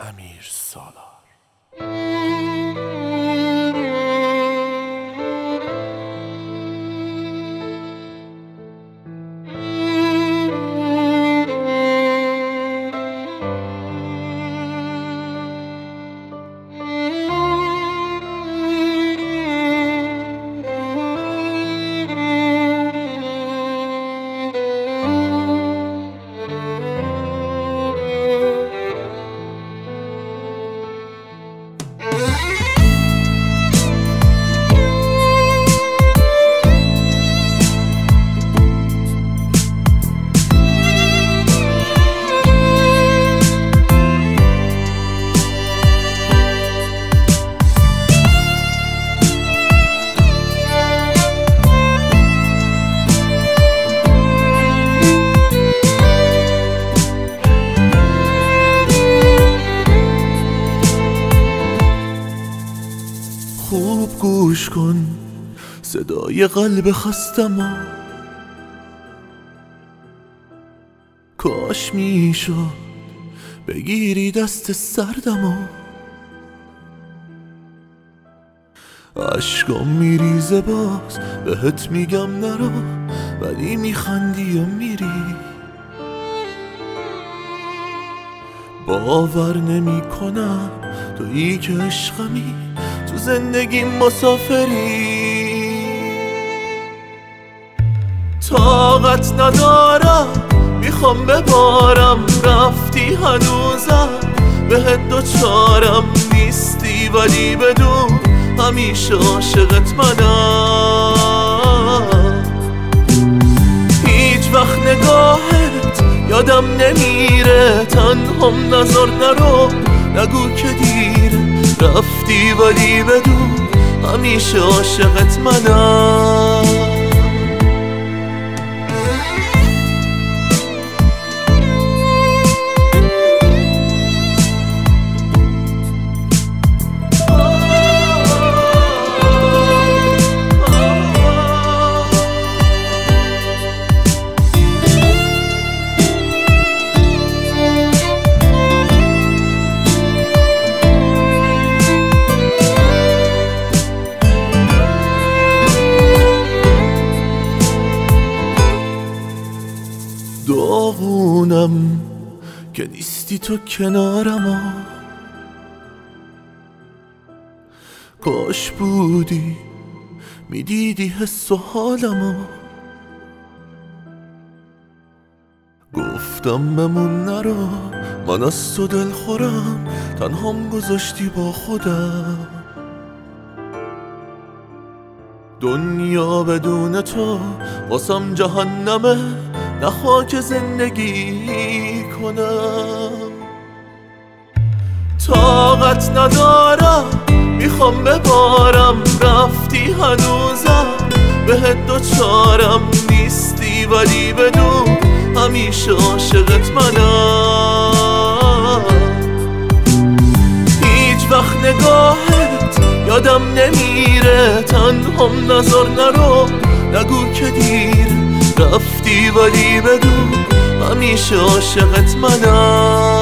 امیرسالار. خوب گوش کن صدای قلب خستمو، کاش میشد بگیری دست سردمو. عشقم میریزه باز بهت میگم نرو، ولی میخندی و میری. باور نمی کنم تویی که عشقمی، تو زندگی مسافری. طاقت ندارم میخوام ببارم، رفتی هنوزم بهت دوچارم نیستی، ولی بدون همیشه عاشقت منم. هیچ وقت نگاهت یادم نمیره، تنهام نظر نرو نگو که دیره. رفتی ولی بدون همیشه عاشقت منم. داغونم که نیستی تو کنارم، کاش بودی میدیدی حس و حالمو. گفتم بمون نرو، من از تو دل خورم، تنهام گذاشتی با خودم. دنیا بدون تو واسم جهنمه، نخوا که زندگی کنم. طاقت ندارم میخوام ببارم، رفتی هنوزم بهت دوچارم نیستی، ولی بدون همیشه عاشقت منم. هیچ وقت نگاهت یادم نمیره، تنهام نظر نرو نگو که دیره. رفتی ولی بدون همیشه عاشقت منم.